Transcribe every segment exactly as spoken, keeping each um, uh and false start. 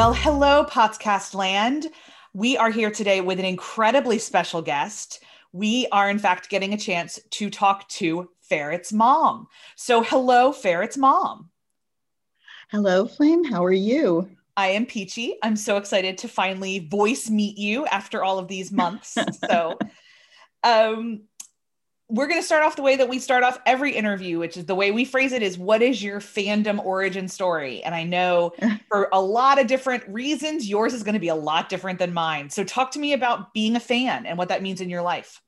Well, hello, Podcast Land. We are here today with an incredibly special guest. We are, in fact, getting a chance to talk to Ferret's mom. So, hello, Ferret's mom. Hello, Flame. How are you? I am Peachy. I'm so excited to finally voice meet you after all of these months. So, um, we're going to start off the way that we start off every interview, which is the way we phrase it is, what is your fandom origin story? And I know for a lot of different reasons, yours is going to be a lot different than mine. So talk to me about being a fan and what that means in your life.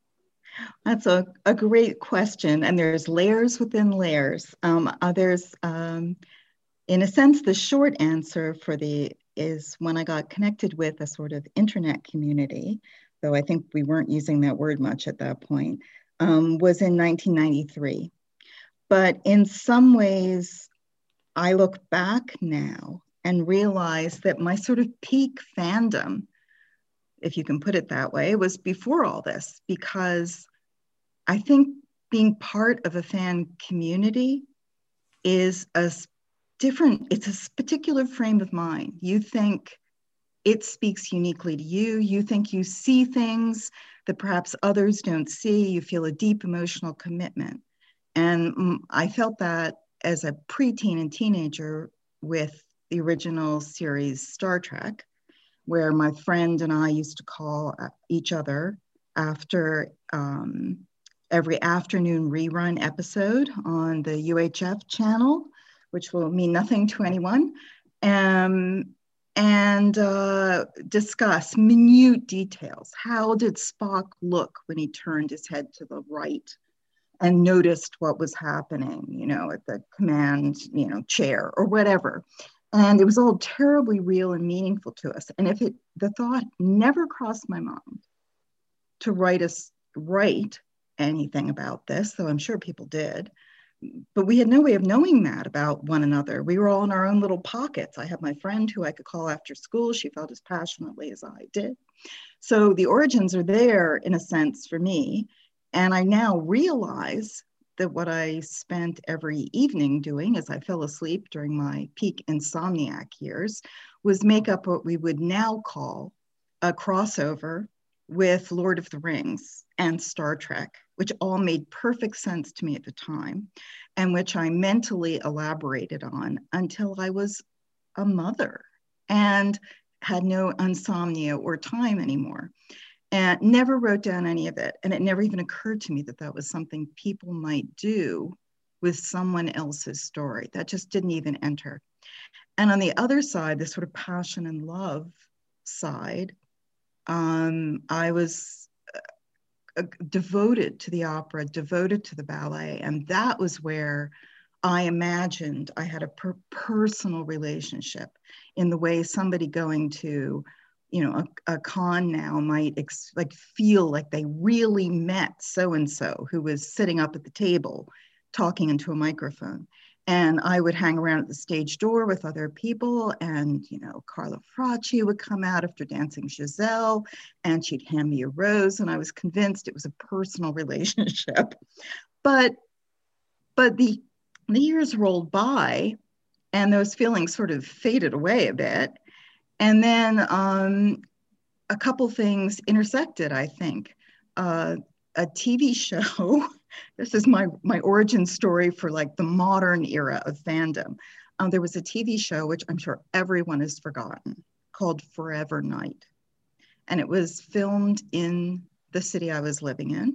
That's a, a great question. And there's layers within layers. Um, uh, there's, um, in a sense, the short answer for the is when I got connected with a sort of internet community, though I think we weren't using that word much at that point, um, was in nineteen ninety-three. But in some ways, I look back now and realize that my sort of peak fandom, if you can put it that way, was before all this, because I think being part of a fan community is a different, it's a particular frame of mind. You think it speaks uniquely to you. You think you see things that perhaps others don't see. You feel a deep emotional commitment. And I felt that as a preteen and teenager with the original series Star Trek, where my friend and I used to call each other after um, every afternoon rerun episode on the U H F channel, which will mean nothing to anyone, um, and uh, discuss minute details. How did Spock look when he turned his head to the right and noticed what was happening, you know, at the command, you know, chair or whatever? And it was all terribly real and meaningful to us. And if it, the thought never crossed my mind to write us, write anything about this, though I'm sure people did, but we had no way of knowing that about one another. We were all in our own little pockets. I had my friend who I could call after school. She felt as passionately as I did. So the origins are there in a sense for me. And I now realize that what I spent every evening doing as I fell asleep during my peak insomniac years was make up what we would now call a crossover with Lord of the Rings and Star Trek, which all made perfect sense to me at the time, and which I mentally elaborated on until I was a mother and had no insomnia or time anymore. And never wrote down any of it. And it never even occurred to me that that was something people might do with someone else's story. That just didn't even enter. And on the other side, the sort of passion and love side, um, I was uh, devoted to the opera, devoted to the ballet. And that was where I imagined I had a per- personal relationship in the way somebody going to, you know, a, a con now might ex- like feel like they really met so-and-so who was sitting up at the table talking into a microphone. And I would hang around at the stage door with other people, and, you know, Carla Fracci would come out after dancing Giselle, and she'd hand me a rose, and I was convinced it was a personal relationship. But, but the, the years rolled by, and those feelings sort of faded away a bit. And then um, a couple things intersected, I think. Uh, a T V show, this is my, my origin story for like the modern era of fandom. Um, there was a T V show, which I'm sure everyone has forgotten, called Forever Knight. And it was filmed in the city I was living in.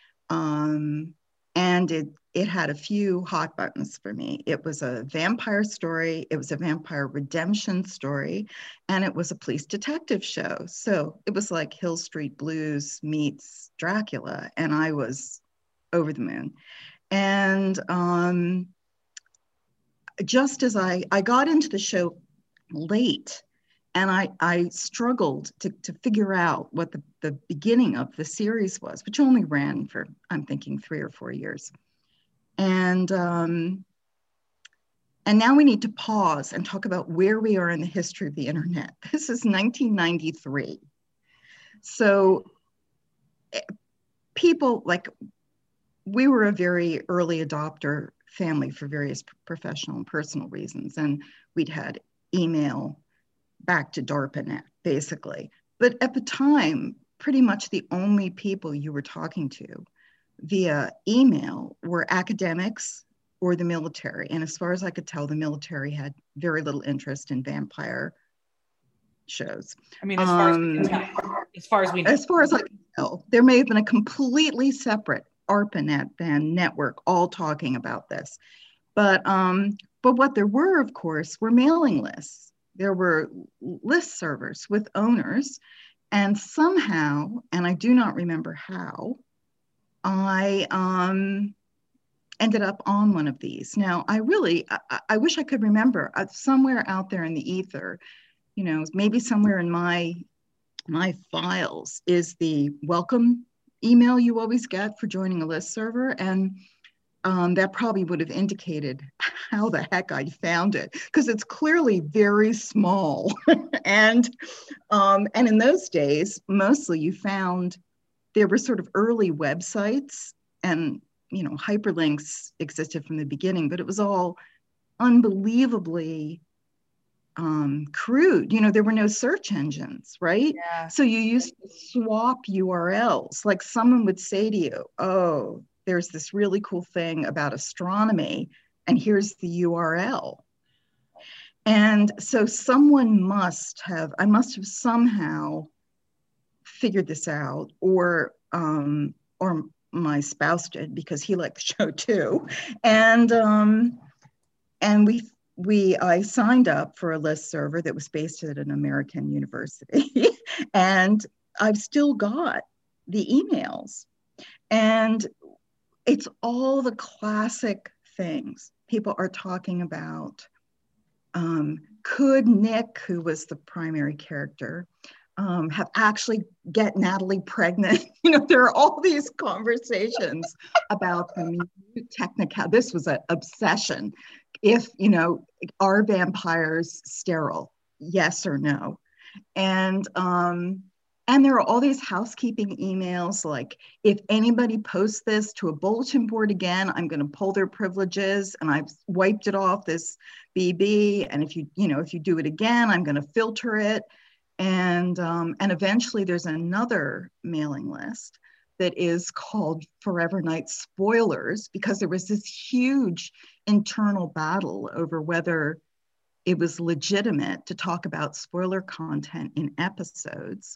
Um, and it it had a few hot buttons for me. It was a vampire story, it was a vampire redemption story, and it was a police detective show. So it was like Hill Street Blues meets Dracula, and I was over the moon. And um, just as I, I got into the show late, and I, I struggled to, to figure out what the, the beginning of the series was, which only ran for, I'm thinking, three or four years. And um, and now we need to pause and talk about where we are in the history of the internet. This is nineteen ninety-three. So people, like, we were a very early adopter family for various professional and personal reasons. And we'd had email back to DARPANET, basically. But at the time, pretty much the only people you were talking to via email were academics or the military. And as far as I could tell, the military had very little interest in vampire shows. I mean, as far as we can Um, tell, as far as we know. As far as I can tell, there may have been a completely separate ARPANET then network all talking about this. But, um, but what there were, of course, were mailing lists. There were list servers with owners. And somehow, and I do not remember how, I um, ended up on one of these. Now, I really, I, I wish I could remember, uh, somewhere out there in the ether, you know, maybe somewhere in my, my files is the welcome email you always get for joining a list server. And um, that probably would have indicated how the heck I found it, because it's clearly very small. and, um, and in those days, mostly you found there were sort of early websites, and, you know, hyperlinks existed from the beginning, but it was all unbelievably um, crude. You know, there were no search engines, right? Yeah. So you used to swap U R Ls. Like someone would say to you, oh, there's this really cool thing about astronomy, and here's the U R L. And so someone must have, I must have somehow figured this out, or um, or my spouse did, because he liked the show too. And um, and we we I signed up for a list server that was based at an American university, and I've still got the emails, and it's all the classic things people are talking about. Um, could Nick, who was the primary character, um, have actually get Natalie pregnant? You know, there are all these conversations about the technical. This was an obsession. If, you know, are vampires sterile? Yes or no? And um, and there are all these housekeeping emails like, if anybody posts this to a bulletin board again, I'm going to pull their privileges, and I've wiped it off this B B. And if you, you know, if you do it again, I'm going to filter it. And, um, and eventually there's another mailing list that is called Forever Night Spoilers, because there was this huge internal battle over whether it was legitimate to talk about spoiler content in episodes,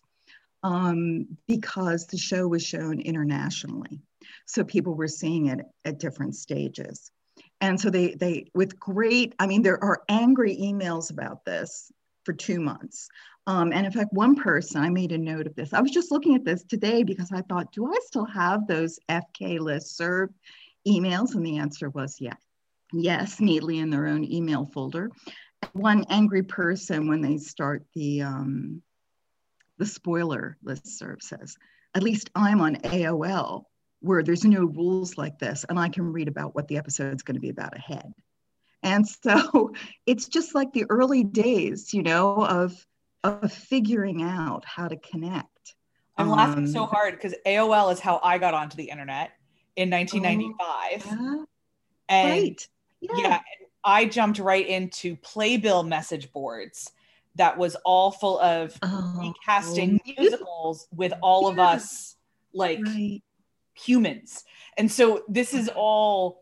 um, because the show was shown internationally. So people were seeing it at different stages. And so they, they with great, I mean, there are angry emails about this for two months. Um, and in fact, one person, I made a note of this. I was just looking at this today because I thought, do I still have those F K listserv emails? And the answer was yes. Yes, neatly in their own email folder. One angry person, when they start the, um, the spoiler listserv, says, at least I'm on A O L, where there's no rules like this, and I can read about what the episode's going to be about ahead. And so it's just like the early days, you know, of, of figuring out how to connect. I'm um, laughing so hard because A O L is how I got onto the internet in nineteen ninety-five. Oh, yeah. And Right. Yeah. yeah, I jumped right into playbill message boards that was all full of Oh, recasting musicals with all of yeah. us like Right. humans. And so this is all,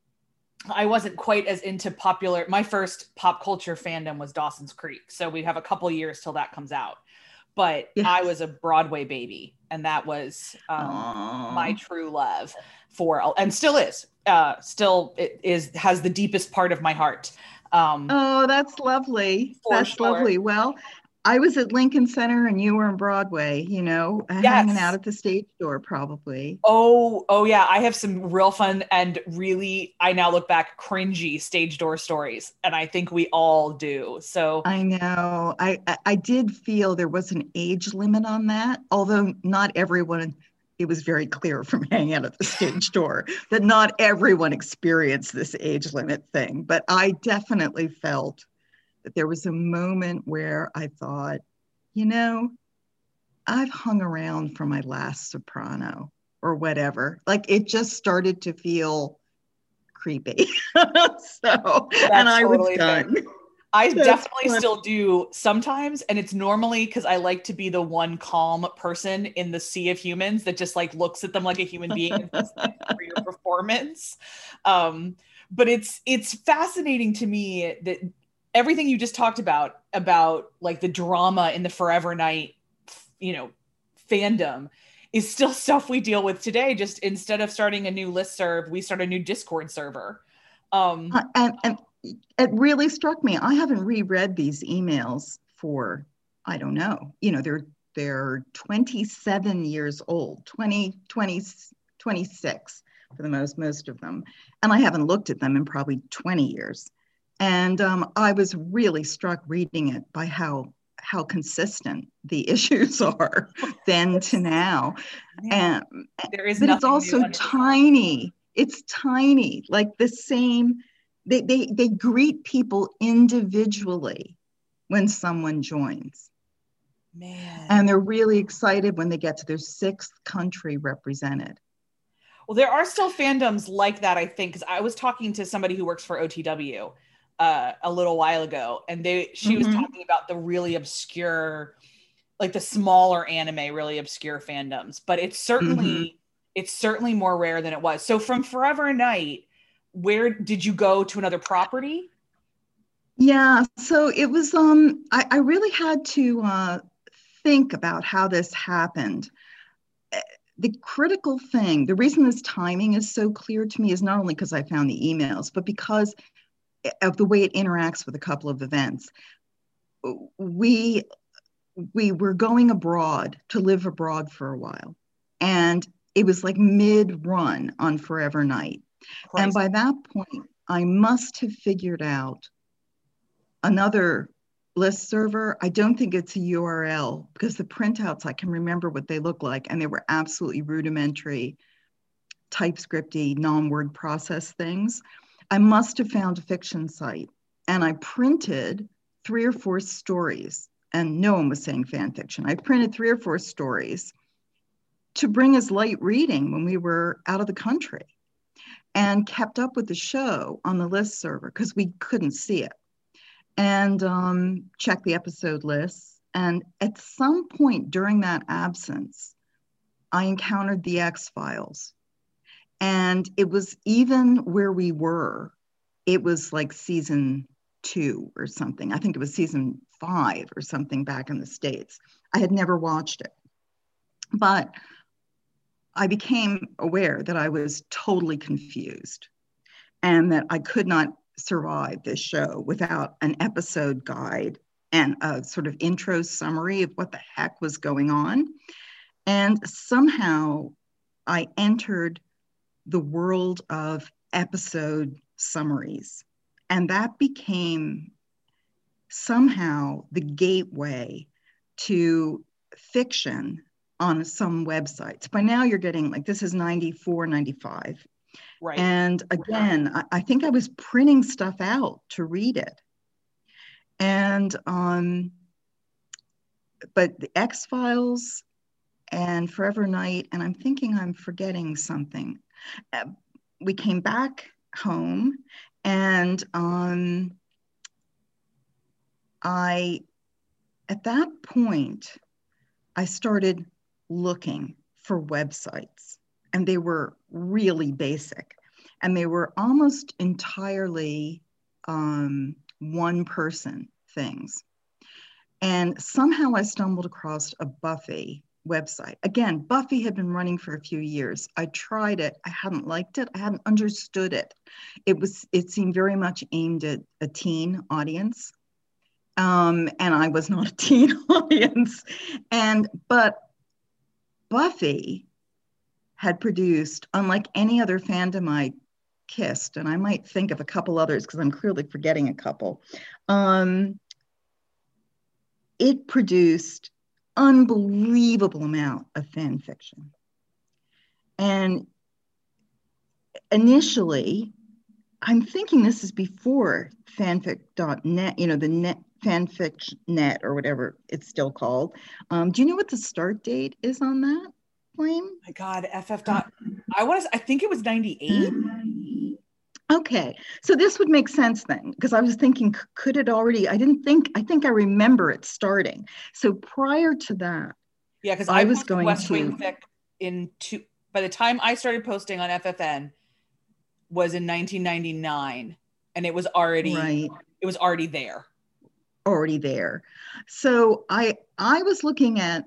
I wasn't quite as into popular. My first pop culture fandom was Dawson's Creek. So we have a couple years till that comes out. But Yes. I was a Broadway baby, and that was um, my true love for, and still is, uh, still it is, has the deepest part of my heart. Um, oh, that's lovely. That's sure. lovely. Well, I was at Lincoln Center and you were in Broadway, you know, yes. hanging out at the stage door probably. Oh, oh yeah. I have some real fun and really, I now look back, cringy stage door stories. And I think we all do. So I know. I, I did feel there was an age limit on that, although not everyone, it was very clear from hanging out at the stage door that not everyone experienced this age limit thing. But I definitely felt that there was a moment where I thought, you know, I've hung around for my last soprano or whatever. Like it just started to feel creepy. So, That's and I totally was done. fair. I That's definitely fun. still do sometimes, and it's normally because I like to be the one calm person in the sea of humans that just like looks at them like a human being and says, "Thank you for your performance." Um, but it's it's fascinating to me that everything you just talked about about like the drama in the Forever Knight, you know, fandom is still stuff we deal with today. Just instead of starting a new listserv, we start a new Discord server. Um, Uh, and, and it really struck me. I haven't reread these emails for, I don't know, you know, they're they're twenty-seven years old, twenty, twenty, twenty-six for the most, most of them. And I haven't looked at them in probably twenty years. And um, I was really struck reading it by how how consistent the issues are then to now. yeah, And there is but it's nothing new also under the sun. tiny. It's tiny, like the same, they, they, they greet people individually when someone joins. Man. And they're really excited when they get to their sixth country represented. Well, there are still fandoms like that, I think, because I was talking to somebody who works for O T W uh, a little while ago, and they she was Mm-hmm. talking about the really obscure, like the smaller anime, really obscure fandoms. But it's Mm-hmm. certainly it's certainly more rare than it was. So from Forever Knight, where did you go to another property? Yeah, so it was, um, I, I really had to uh, think about how this happened. The critical thing, the reason this timing is so clear to me is not only because I found the emails, but because of the way it interacts with a couple of events. We we were going abroad to live abroad for a while, and it was like mid-run on Forever Knight. And Christ. by that point, I must have figured out another list server. I don't think it's a U R L because the printouts, I can remember what they look like, and they were absolutely rudimentary, TypeScripty, non-word process things. I must have found a fiction site, and I printed three or four stories, and no one was saying fan fiction. I printed three or four stories to bring as light reading when we were out of the country, and kept up with the show on the list server because we couldn't see it, and um, checked the episode lists. And at some point during that absence, I encountered the X-Files. And it was even where we were, it was like season two or something. I think it was season five or something back in the States. I had never watched it, but I became aware that I was totally confused and that I could not survive this show without an episode guide and a sort of intro summary of what the heck was going on. And somehow I entered the world of episode summaries. And that became somehow the gateway to fiction on some websites. By now you're getting like, this is ninety-four, ninety-five. Right. And again, I, I think I was printing stuff out to read it. And, um, but the X-Files and Forever Knight, and I'm thinking I'm forgetting something. Uh, we came back home, and um, I, at that point, I started looking for websites, and they were really basic, and they were almost entirely um, one-person things. And somehow I stumbled across a Buffy website. Again, Buffy had been running for a few years. I tried it. I hadn't liked it. I hadn't understood it. It was, it seemed very much aimed at a teen audience. Um, and I was not a teen audience. And, but Buffy had produced, unlike any other fandom I kissed, and I might think of a couple others because I'm clearly forgetting a couple. Um, it produced unbelievable amount of fan fiction. And initially, I'm thinking this is before fanfic dot net, you know, the net fanfic net or whatever it's still called. Um, do you know what the start date is on that, Flame? My God, F F dot. I was. I think it was ninety-eight. Okay, so this would make sense then, because I was thinking, could it already, I didn't think, I think I remember it starting. So prior to that, Yeah, because I I was posted going West to, Wing fic in two, by the time I started posting on F F N was in nineteen ninety-nine, and it was already right, it was already there. already there. So I I was looking at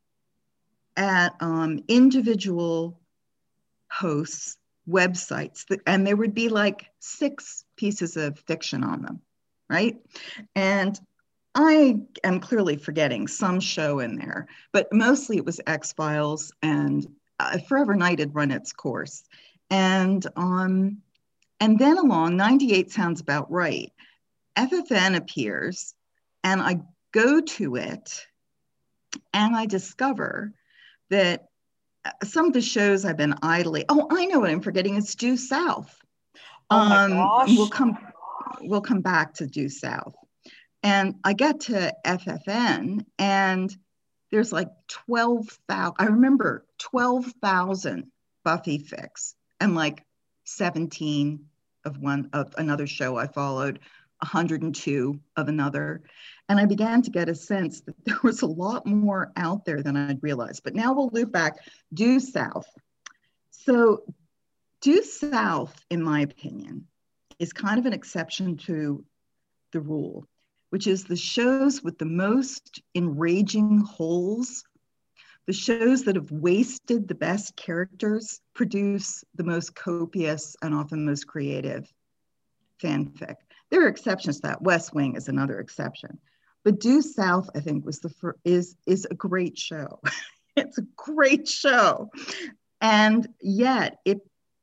at um, individual hosts' websites, that, and there would be like six pieces of fiction on them, right? And I am clearly forgetting some show in there, but mostly it was X-Files, and uh, Forever Knight had run its course. And um, and then along ninety-eight sounds about right. F F N appears, and I go to it, and I discover that some of the shows I've been idly, oh, I know what I'm forgetting. It's Due South. Oh my Um, we'll gosh. come, we'll come back to Due South. And I get to F F N, and there's like twelve thousand, I remember twelve thousand Buffy fics, and like seventeen of one of another show I followed, one hundred two of another. And I began to get a sense that there was a lot more out there than I'd realized. But now we'll loop back. Due South. So Due South, in my opinion, is kind of an exception to the rule, which is the shows with the most enraging holes, the shows that have wasted the best characters, produce the most copious and often most creative fanfic. There are exceptions to that. West Wing is another exception. But Due South, I think, was the fir- is is a great show. It's a great show, and yet it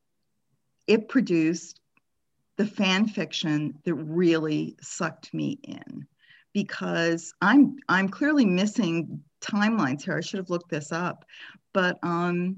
it produced the fan fiction that really sucked me in, because I'm I'm clearly missing timelines here. I should have looked this up, but um,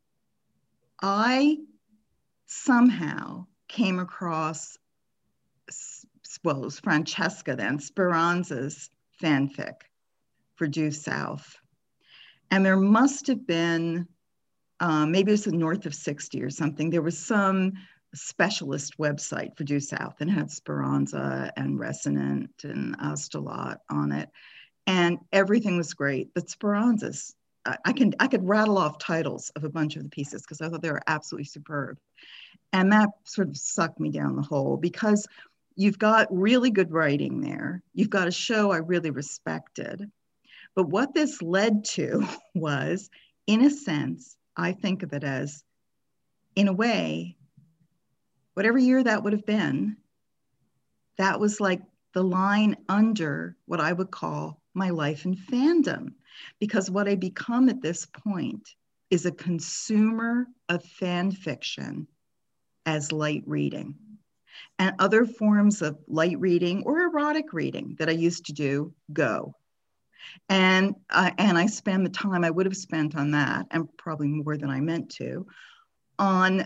I somehow came across, well, it was Francesca then, Speranza's fanfic for Due South. And there must have been, um, maybe it was north of sixty or something, there was some specialist website for Due South and had Speranza and Resonant and Astolat on it. And everything was great. But Speranza's, I, I can I could rattle off titles of a bunch of the pieces because I thought they were absolutely superb. And that sort of sucked me down the hole, because you've got really good writing there. You've got a show I really respected. But what this led to was, in a sense, I think of it as, in a way, whatever year that would have been, that was like the line under what I would call my life in fandom. Because what I become at this point is a consumer of fan fiction as light reading. And other forms of light reading or erotic reading that I used to do go. And, uh, and I spend the time I would have spent on that, and probably more than I meant to, on,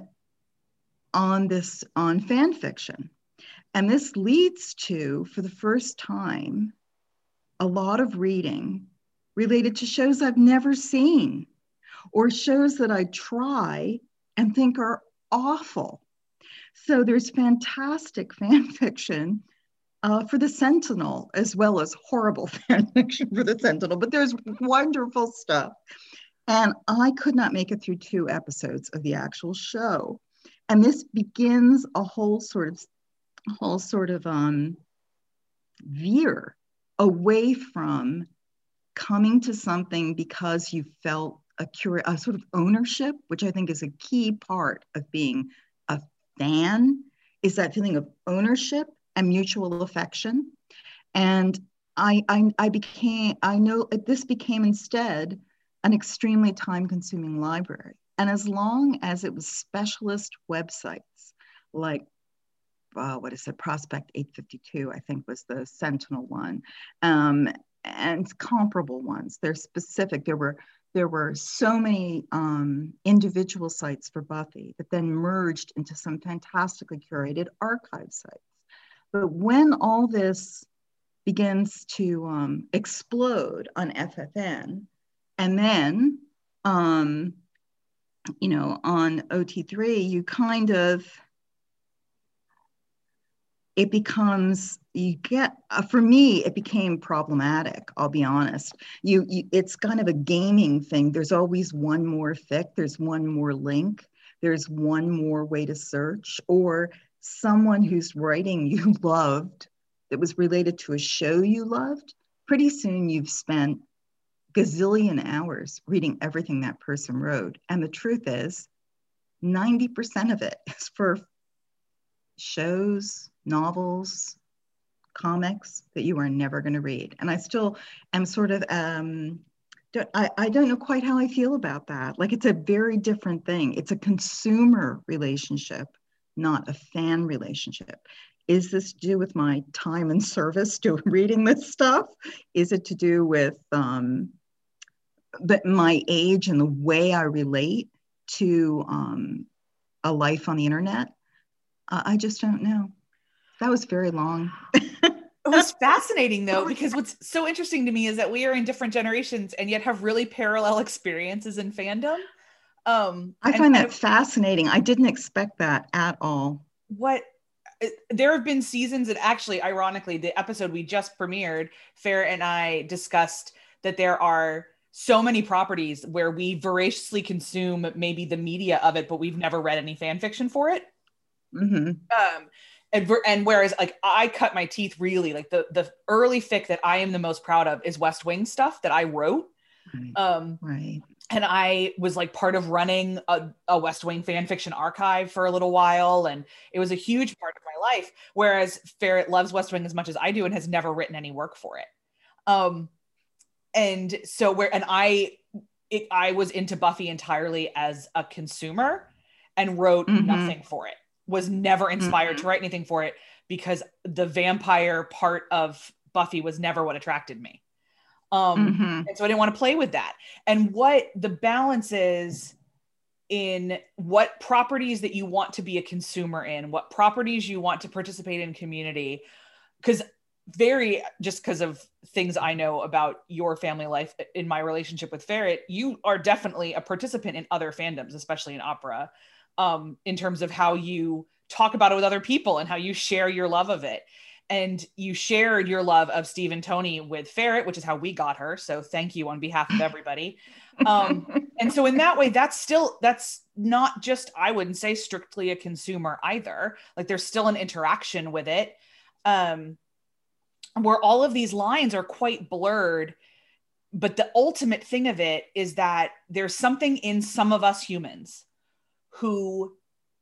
on this, on fan fiction. And this leads to, for the first time, a lot of reading related to shows I've never seen, or shows that I try and think are awful. So there's fantastic fan fiction uh, for the Sentinel, as well as horrible fan fiction for the Sentinel, but there's wonderful stuff. And I could not make it through two episodes of the actual show. And this begins a whole sort of, a whole sort of um, veer away from coming to something because you felt a, curi- a sort of ownership, which I think is a key part of being a fan, is that feeling of ownership and mutual affection. And I, I, I became, I know this became instead an extremely time-consuming library. And as long as it was specialist websites like, uh, what is it, Prospect eight fifty-two, I think was the Sentinel one, um, and comparable ones, they're specific. There were there were so many um, individual sites for Buffy that then merged into some fantastically curated archive sites. But when all this begins to um, explode on F F N, and then, um, you know, on O T three, you kind of, it becomes, you get, uh, for me, it became problematic, I'll be honest. You, you, it's kind of a gaming thing. There's always one more fic, there's one more link, there's one more way to search, or someone who's writing you loved that was related to a show you loved. Pretty soon you've spent gazillion hours reading everything that person wrote. And the truth is, ninety percent of it is for shows, novels, comics that you are never going to read. And I still am sort of, um, don't, I, I don't know quite how I feel about that. Like, it's a very different thing. It's a consumer relationship, not a fan relationship. Is this to do with my time and service to reading this stuff? Is it to do with um, but my age and the way I relate to um, a life on the internet? Uh, I just don't know. That was very long. It was fascinating though, because what's so interesting to me is that we are in different generations and yet have really parallel experiences in fandom. Um, I find that fascinating. I didn't expect that at all. What there have been seasons that actually, ironically, the episode we just premiered, Farrett and I discussed that there are so many properties where we voraciously consume maybe the media of it, but we've never read any fan fiction for it. Mm-hmm. Um, and, and whereas like I cut my teeth really, like the, the early fic that I am the most proud of is West Wing stuff that I wrote. Right. Um, right. And I was like part of running a, a West Wing fan fiction archive for a little while. And it was a huge part of my life. Whereas Farrett loves West Wing as much as I do and has never written any work for it. Um, and so where, and I, it, I was into Buffy entirely as a consumer and wrote mm-hmm. nothing for it, was never inspired mm-hmm. to write anything for it because the vampire part of Buffy was never what attracted me. Um, mm-hmm. And so I didn't want to play with that. And what the balance is in what properties that you want to be a consumer in, what properties you want to participate in community, because very, just because of things I know about your family life in my relationship with Farrett, you are definitely a participant in other fandoms, especially in opera, um, in terms of how you talk about it with other people and how you share your love of it. And you shared your love of Steve and Tony with Farrett, which is how we got her. So thank you on behalf of everybody. Um, and so in that way, that's still, that's not just, I wouldn't say strictly a consumer either. Like there's still an interaction with it, um, where all of these lines are quite blurred. But the ultimate thing of it is that there's something in some of us humans who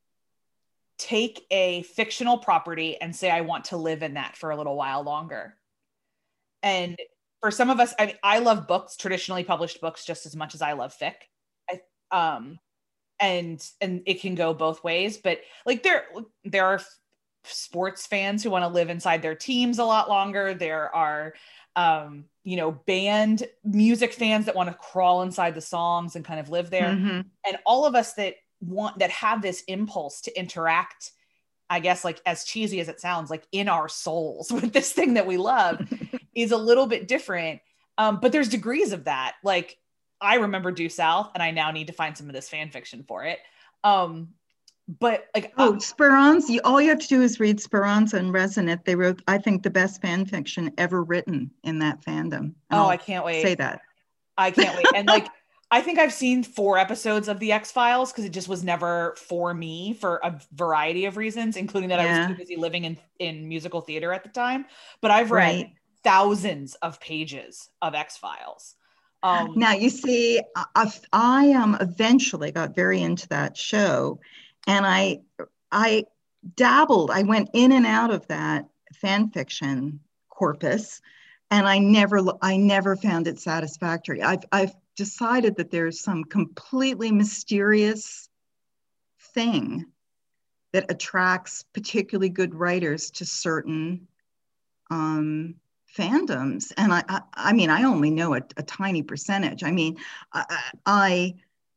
take a fictional property and say, I want to live in that for a little while longer. And for some of us, I mean, I love books, traditionally published books, just as much as I love fic. I, um, and, and it can go both ways, but like there, there are sports fans who want to live inside their teams a lot longer. There are, um, you know, band music fans that want to crawl inside the songs and kind of live there. Mm-hmm. And all of us that want, that have this impulse to interact, I guess, like as cheesy as it sounds, like in our souls with this thing that we love is a little bit different. Um, but there's degrees of that. Like I remember Due South and I now need to find some of this fan fiction for it. Um, but like, oh, um, Speranza, all you have to do is read Speranza and Resonate. They wrote, I think, the best fan fiction ever written in that fandom. And oh, I'll I can't wait. Say that. I can't wait. And like, I think I've seen four episodes of the X-Files because it just was never for me for a variety of reasons, including that yeah. I was too busy living in, in musical theater at the time. But I've read right. thousands of pages of X-Files. Um, now, you see, I, I um, eventually got very into that show and I, I dabbled, I went in and out of that fan fiction corpus and I never, I never found it satisfactory. I've, I've decided that there's some completely mysterious thing that attracts particularly good writers to certain um, fandoms. And I, I, I mean, I only know a, a tiny percentage. I mean, I, I,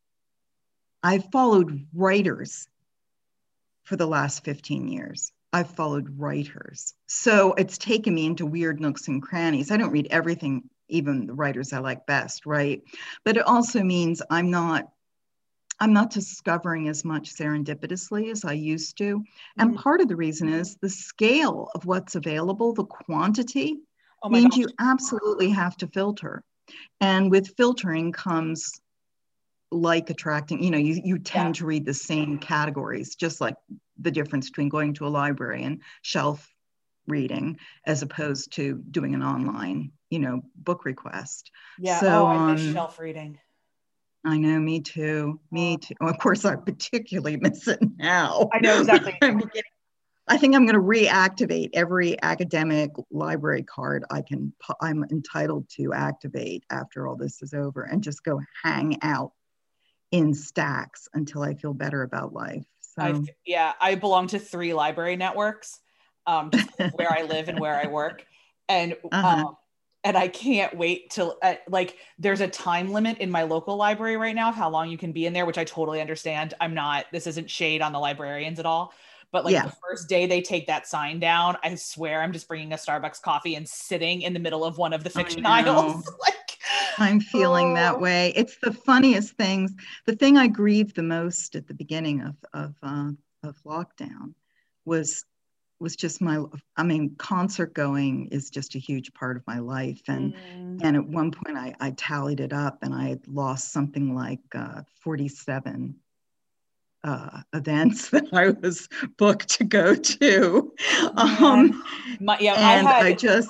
I followed writers for the last fifteen years. I've followed writers. So it's taken me into weird nooks and crannies. I don't read everything, even the writers I like best, right? But it also means I'm not, I'm not discovering as much serendipitously as I used to. And Mm-hmm. part of the reason is the scale of what's available, the quantity Oh my means gosh. you absolutely have to filter. And with filtering comes like attracting, you know, you, you tend Yeah. to read the same categories, just like the difference between going to a library and shelf reading as opposed to doing an online, you know, book request. Yeah. Oh, So I miss um, shelf reading. I know, me too, me Oh, too. Of course, I particularly miss it now. I know exactly. I'm beginning, I think I'm going to reactivate every academic library card I can, I'm entitled to activate after all this is over and just go hang out in stacks until I feel better about life. I So, yeah, I belong to three library networks, um, just where I live and where I work, and uh-huh. um, and I can't wait till uh, like there's a time limit in my local library right now of how long you can be in there, which I totally understand. I'm not. This isn't shade on the librarians at all, but like Yeah, the first day they take that sign down, I swear I'm just bringing a Starbucks coffee and sitting in the middle of one of the I fiction aisles, know. like. I'm feeling that Oh. way. It's the funniest things. The thing I grieved the most at the beginning of of uh, of lockdown was was just my. I mean, concert going is just a huge part of my life, and Mm. and at one point I, I tallied it up, and I had lost something like uh, forty-seven uh, events that I was booked to go to, Man. um, My, yeah, I and I had just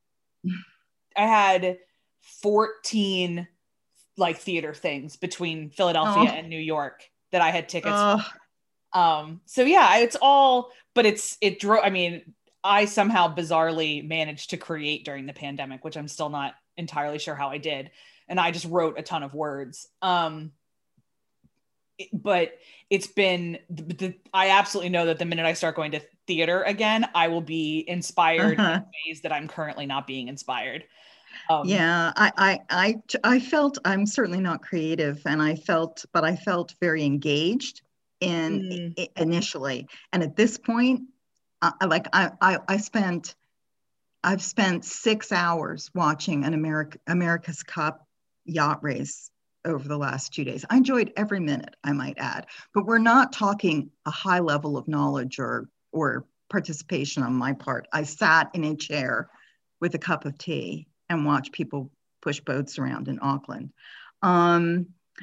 I had fourteen like theater things between Philadelphia oh and New York that I had tickets oh. for. Um, so yeah, it's all, but it's, it drove, I mean, I somehow bizarrely managed to create during the pandemic, which I'm still not entirely sure how I did. And I just wrote a ton of words. Um, but it's been, the, the, I absolutely know that the minute I start going to theater again, I will be inspired Uh-huh. in ways that I'm currently not being inspired. Um, Yeah, I, I, I, I felt I'm certainly not creative, and I felt, but I felt very engaged in mm, i- initially, and at this point, uh, like I, I, I spent, I've spent six hours watching an America, America's Cup yacht race over the last two days. I enjoyed every minute, I might add, but we're not talking a high level of knowledge or or participation on my part. I sat in a chair with a cup of tea and watched people push boats around in Auckland. Um,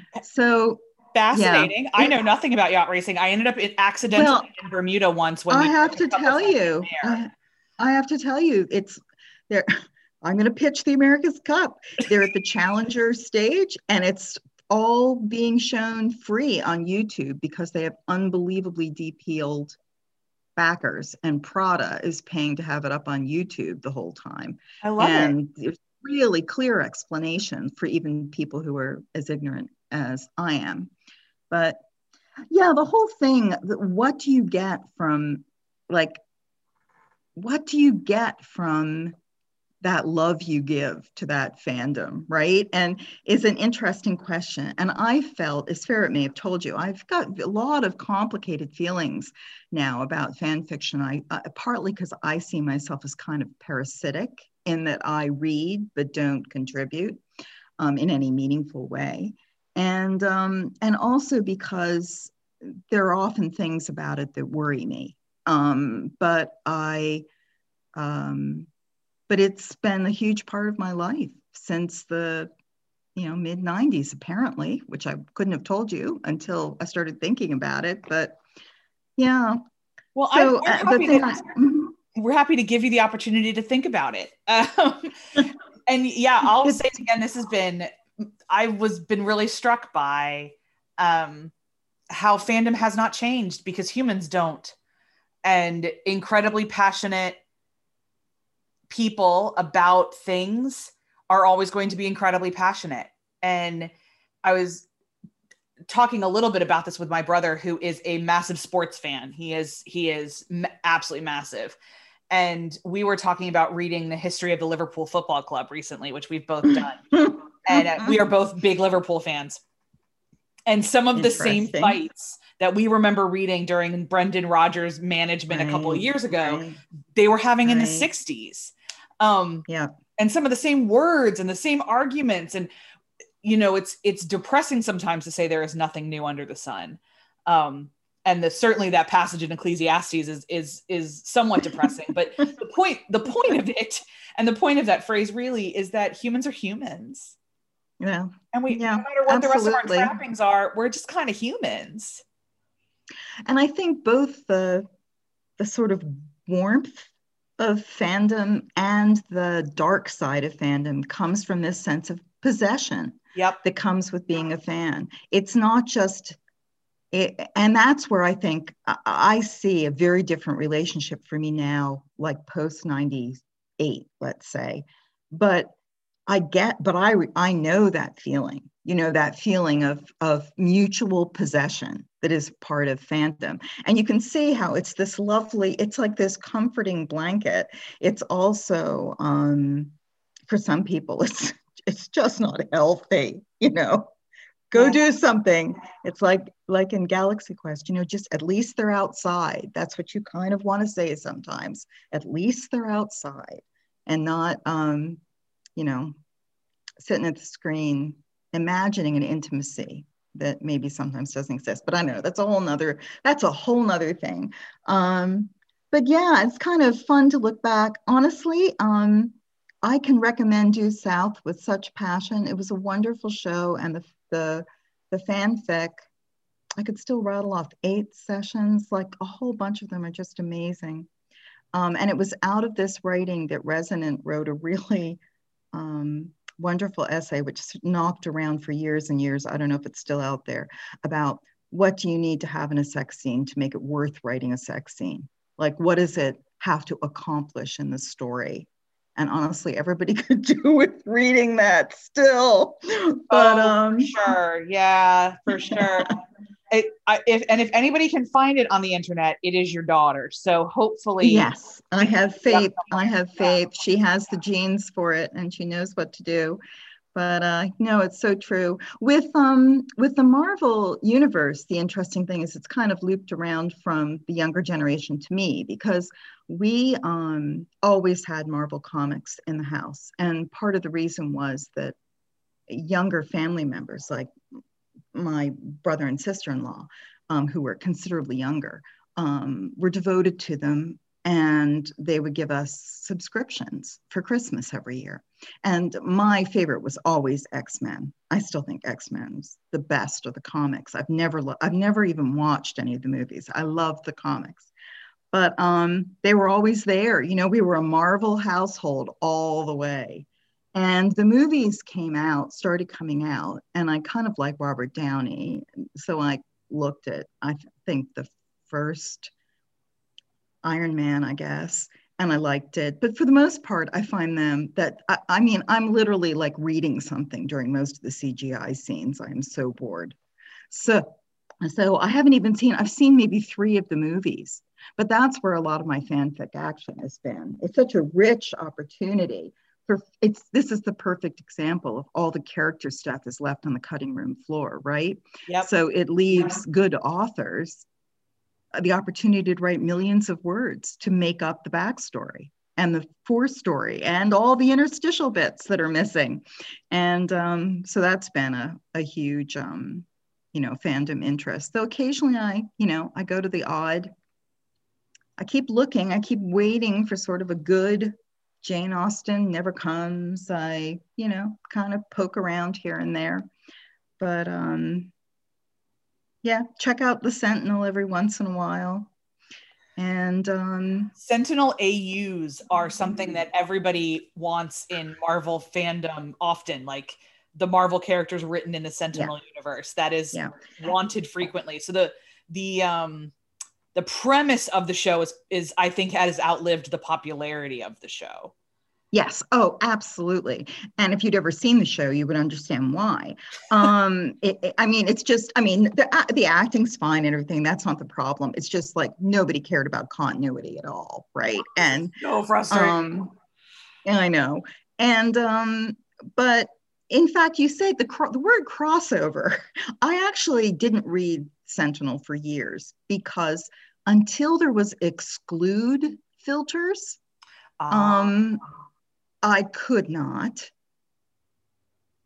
so yeah, Fascinating. I it, know nothing about yacht racing. I ended up in, accidentally well, in Bermuda once when I the have America's to Cup was tell happening you, there. I, I have to tell you, it's there. I'm going to pitch the America's Cup. They're at the Challenger stage, and it's all being shown free on YouTube because they have unbelievably deep-heeled backers, and Prada is paying to have it up on YouTube the whole time. I love it. And there's really clear explanation for even people who are as ignorant as I am. But yeah, the whole thing, what do you get from, like, what do you get from that love you give to that fandom, right? And is an interesting question. And I felt, as Ferret may have told you, I've got a lot of complicated feelings now about fan fiction. I uh, partly because I see myself as kind of parasitic in that I read but don't contribute um, in any meaningful way, and um, and also because there are often things about it that worry me. Um, but I um, but it's been a huge part of my life since the you know mid nineties apparently, which I couldn't have told you until I started thinking about it. But yeah, Well, I so we're uh, the happy thing to I, we're happy to give you the opportunity to think about it. Um, and yeah, I'll it's say it again. This has been I was been really struck by um, how fandom has not changed because humans don't, and incredibly passionate people about things are always going to be incredibly passionate. And I was talking a little bit about this with my brother, who is a massive sports fan. He is he is ma- absolutely massive. And we were talking about reading the history of the Liverpool Football Club recently, which we've both done. And uh, we are both big Liverpool fans. And some of the same interesting, fights that we remember reading during Brendan Rodgers' management a couple of right, years ago, right, they were having in the right, sixties. Um, yeah, and some of the same words and the same arguments. And you know, it's it's depressing sometimes to say there is nothing new under the sun. Um, and the, certainly that passage in Ecclesiastes is is is somewhat depressing. But the point the point of it, and the point of that phrase really, is that humans are humans. Yeah. And we, yeah, no matter what absolutely. the rest of our trappings are, we're just kind of humans. And I think both the the sort of warmth of fandom and the dark side of fandom comes from this sense of possession. Yep. That comes with being a fan. It's not just, it, and that's where I think I, I see a very different relationship for me now, like post ninety-eight, let's say. But I get, but I I know that feeling, you know, that feeling of of mutual possession that is part of fandom. And you can see how it's this lovely, it's like this comforting blanket. It's also, um, for some people, it's it's just not healthy, you know. Go yeah. do something. It's like like in Galaxy Quest, you know, just at least they're outside. That's what you kind of want to say sometimes. At least they're outside and not um you know, sitting at the screen, imagining an intimacy that maybe sometimes doesn't exist. But I know that's a whole nother, that's a whole nother thing. Um, but yeah, it's kind of fun to look back. Honestly, um, I can recommend Due South with such passion. It was a wonderful show, and the the the fanfic, I could still rattle off eight sessions, like a whole bunch of them are just amazing. Um, and it was out of this writing that Resonant wrote a really um, wonderful essay, which knocked around for years and years. I don't know if it's still out there, about what do you need to have in a sex scene to make it worth writing a sex scene? Like, what does it have to accomplish in the story? And honestly, everybody could do with reading that still. But oh, um, for sure, yeah, for sure. It, I, if and if anybody can find it on the internet, it is your daughter. So hopefully, yes, I have faith. I have faith. She has the genes for it, and she knows what to do. But uh, no, it's so true. With um with the Marvel universe, the interesting thing is it's kind of looped around from the younger generation to me, because we um always had Marvel comics in the house, and part of the reason was that younger family members, like my brother and sister-in-law, um, who were considerably younger, um, were devoted to them, and they would give us subscriptions for Christmas every year. And my favorite was always X-Men. I still think X-Men's the best of the comics. I've never, lo- I've never even watched any of the movies. I love the comics, but um, they were always there. You know, we were a Marvel household all the way. And the movies came out, started coming out, and I kind of like Robert Downey. So I looked at, I th- think, the first Iron Man, I guess, and I liked it. But for the most part, I find them that, I, I mean, I'm literally like reading something during most of the C G I scenes. I am so bored. So, so I haven't even seen, I've seen maybe three of the movies, but that's where a lot of my fanfic action has been. It's such a rich opportunity. For, it's this is the perfect example of all the character stuff is left on the cutting room floor, right? Yep. So it leaves good authors the opportunity to write millions of words to make up the backstory and the forestory and all the interstitial bits that are missing. And um, so that's been a, a huge, um, you know, fandom interest. Though occasionally I, you know, I go to the odd, I keep looking, I keep waiting for sort of a good Jane Austen, never comes. I, you know, kind of poke around here and there. But um, yeah, check out the Sentinel every once in a while. And um, Sentinel A Us are something that everybody wants in Marvel fandom often, like the Marvel characters written in the Sentinel yeah. universe. That is yeah. wanted frequently. So the the um the premise of the show is is I think has outlived the popularity of the show. Yes. Oh, absolutely. And if you'd ever seen the show, you would understand why. Um, it, it, I mean, it's just, I mean, the, the acting's fine and everything. That's not the problem. It's just like nobody cared about continuity at all. Right. And so frustrating. Um, I know. And, um, but in fact, you said the, the word crossover. I actually didn't read Sentinel for years because until there was exclude filters, uh, um, I could not.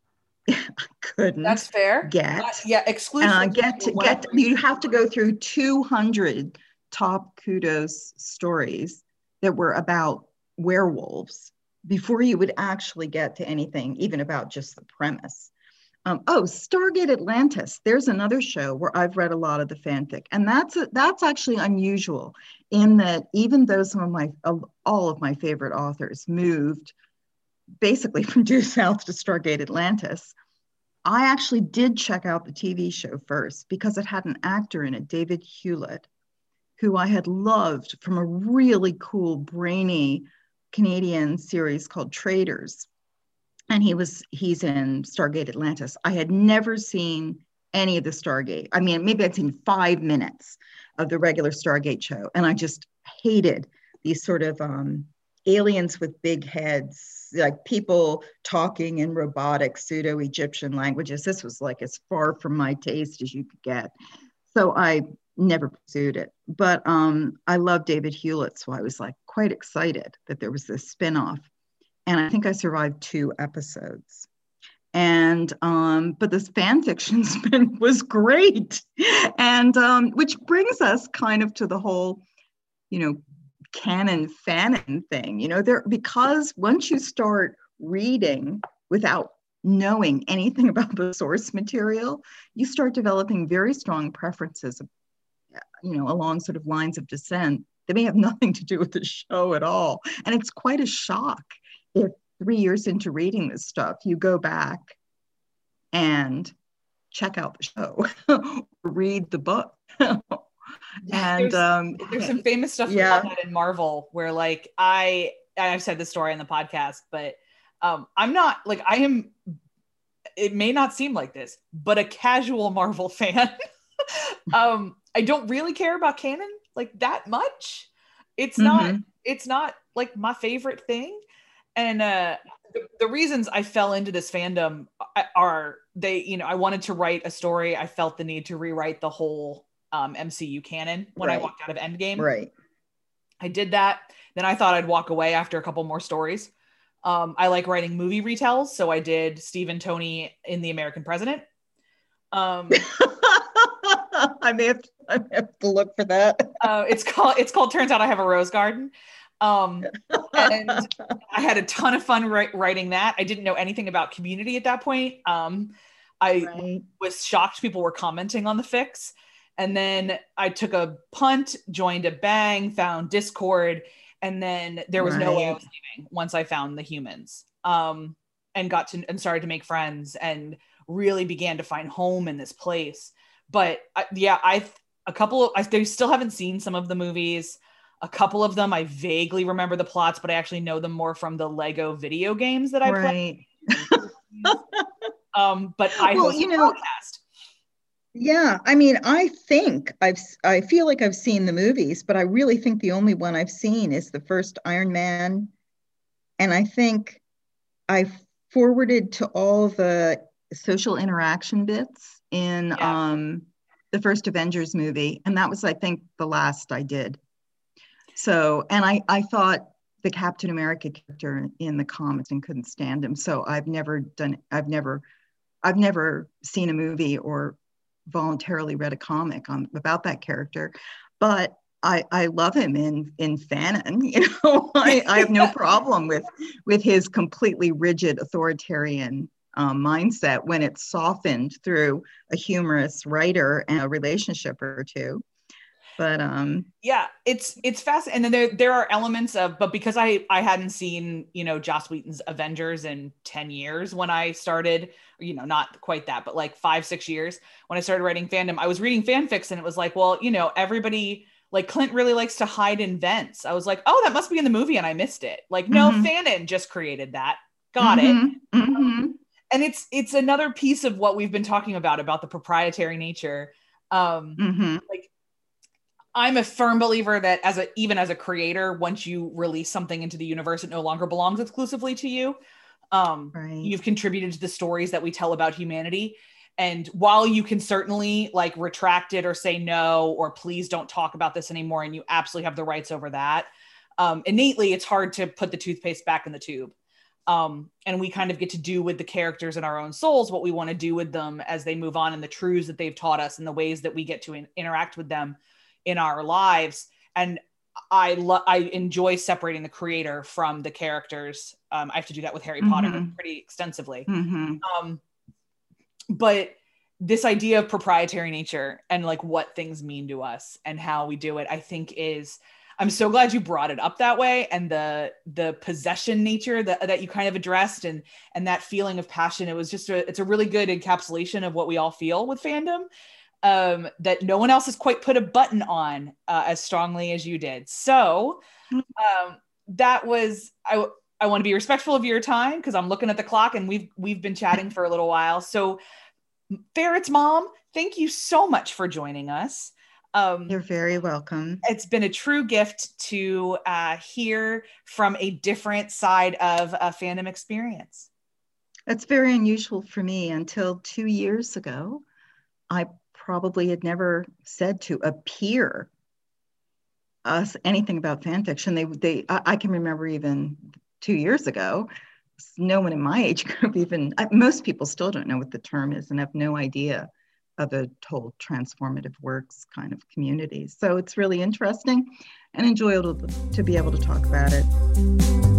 I couldn't That's fair. get. Uh, yeah, exclusive. Uh, get to get. You have to go through two hundred top kudos stories that were about werewolves before you would actually get to anything, even about just the premise. Um, oh, Stargate Atlantis. There's another show where I've read a lot of the fanfic, and that's a, that's actually unusual in that even though some of my uh, all of my favorite authors moved basically from due south to Stargate Atlantis, I actually did check out the T V show first because it had an actor in it, David Hewlett, who I had loved from a really cool, brainy Canadian series called Traders. And he was, he's in Stargate Atlantis. I had never seen any of the Stargate. I mean, maybe I'd seen five minutes of the regular Stargate show. And I just hated these sort of um, aliens with big heads, like people talking in robotic pseudo-Egyptian languages. This was like as far from my taste as you could get. So I never pursued it. But um, I love David Hewlett. So I was like quite excited that there was this spinoff. And I think I survived two episodes. And, um, but this fan fiction spin was great. And um, which brings us kind of to the whole, you know, canon fanon thing, you know, there, because once you start reading without knowing anything about the source material, you start developing very strong preferences, you know, along sort of lines of descent that may have nothing to do with the show at all. And it's quite a shock if three years into reading this stuff, you go back and check out the show, read the book. And there's, um, there's some famous stuff yeah. about that in Marvel where like I, I've said this story in the podcast, but um, I'm not like, I am, it may not seem like this, but a casual Marvel fan. um, I don't really care about canon like that much. It's mm-hmm. not, it's not like my favorite thing. And uh, the, the reasons I fell into this fandom are they, you know, I wanted to write a story. I felt the need to rewrite the whole um, M C U canon when right. I walked out of Endgame. Right. I did that. Then I thought I'd walk away after a couple more stories. Um, I like writing movie retells. So I did Steve and Tony in The American President. Um, I may have, I may have to look for that. uh, it's called, it's called Turns Out I Have a Rose Garden. Um, and I had a ton of fun ri- writing that. I didn't know anything about Community at that point. Um, I right. was shocked people were commenting on the fics. And then I took a punt, joined a bang, found Discord, and then there was right. no way I was leaving once I found the humans, um, and got to and started to make friends and really began to find home in this place. But uh, yeah, I a couple of I they still haven't seen some of the movies. A couple of them I vaguely remember the plots, but I actually know them more from the Lego video games that I right. played. um, but I well, host you know, a podcast. Yeah, I mean, I think I've I feel like I've seen the movies, but I really think the only one I've seen is the first Iron Man, and I think I forwarded to all the social interaction bits in yeah. um, the first Avengers movie, and that was, I think, the last I did. So, and I, I thought the Captain America character in the comics and couldn't stand him. So I've never done, I've never, I've never seen a movie or voluntarily read a comic on about that character, but I, I love him in, in fanon. You know, I, I have no problem with, with his completely rigid authoritarian um, mindset when it's softened through a humorous writer and a relationship or two. But um yeah, it's it's fascinating. And then there there are elements of, but because I I hadn't seen, you know, Joss Whedon's Avengers in ten years when I started, you know, not quite that, but like five, six years when I started writing fandom, I was reading fanfics and it was like, well, you know, everybody like Clint really likes to hide in vents. I was like, oh, that must be in the movie and I missed it. Like, no, mm-hmm. fanon just created that. Got mm-hmm. it. Mm-hmm. And it's it's another piece of what we've been talking about, about the proprietary nature. Um mm-hmm. like I'm a firm believer that as a, even as a creator, once you release something into the universe, it no longer belongs exclusively to you. Um, right. You've contributed to the stories that we tell about humanity. And while you can certainly like retract it or say no, or please don't talk about this anymore, and you absolutely have the rights over that, um, innately, it's hard to put the toothpaste back in the tube. Um, and we kind of get to do with the characters in our own souls what we want to do with them as they move on, and the truths that they've taught us and the ways that we get to in- interact with them in our lives. And I lo- I enjoy separating the creator from the characters. Um, I have to do that with Harry mm-hmm. Potter pretty extensively. Mm-hmm. Um, but this idea of proprietary nature and like what things mean to us and how we do it, I think is, I'm so glad you brought it up that way. And the, the possession nature that, that you kind of addressed, and, and that feeling of passion, it was just a, it's a really good encapsulation of what we all feel with fandom, um, that no one else has quite put a button on uh, as strongly as you did. So um, that was, I, I want to be respectful of your time, because I'm looking at the clock and we've, we've been chatting for a little while. So Ferret's mom, thank you so much for joining us. Um, You're very welcome. It's been a true gift to uh, hear from a different side of a fandom experience. That's very unusual for me. Until two years ago, I probably had never said to a peer us anything about fan fiction. They, they, I, I can remember even two years ago, no one in my age group even, most people still don't know what the term is and have no idea of a whole transformative works kind of community. So it's really interesting and enjoyable to be able to talk about it.